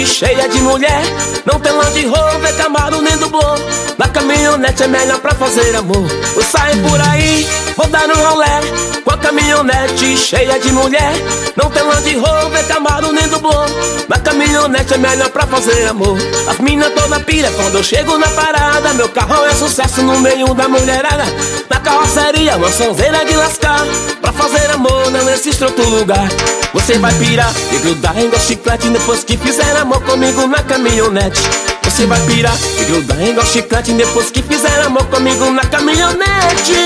cheia de mulher. Não tem Land Rover, Camaro nem Dublô. Na caminhonete é melhor pra fazer amor. Eu saio por aí, vou dar um rolé com a caminhonete cheia de mulher. Não tem Land Rover, Camaro nem Dublô. Na caminhonete é melhor pra fazer amor. As minas toda pira quando eu chego na parada. Meu carro é sucesso no meio da mulherada. Na carroceria, uma sonzeira de lascar. Pra fazer amor não existe outro lugar. Você vai pirar e grudar igual chiclete depois que fizer amor comigo na caminhonete. Você vai pirar e grudar igual chiclete depois que fizer amor comigo na caminhonete.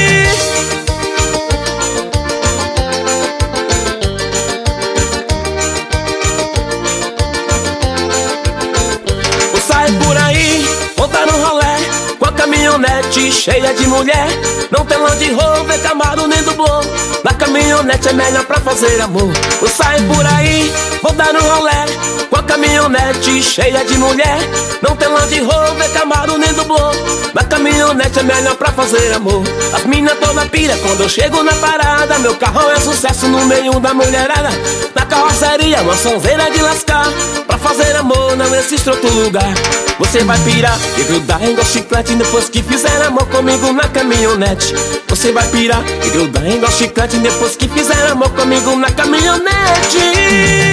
Eu saio por aí, vou dar um rolé com a caminhonete cheia de mulher. Não tem Land Rover, Camaro nem Dublô. Na caminhonete é melhor pra fazer amor. Eu saio por aí, vou dar um rolé com a caminhonete cheia de mulher. Não tem Land Rover, Camaro nem Dublô. Na caminhonete é melhor pra fazer amor. As minas toda pira quando eu chego na parada. Meu carro é sucesso no meio da mulherada. Na carroceria, uma sonzeira de lascar. Pra fazer amor não existe outro lugar. Você vai pirar e grudar igual chiclete depois que fizer amor comigo na caminhonete. Você vai pirar e grudar igual chiclete depois que fizer amor comigo na caminhonete.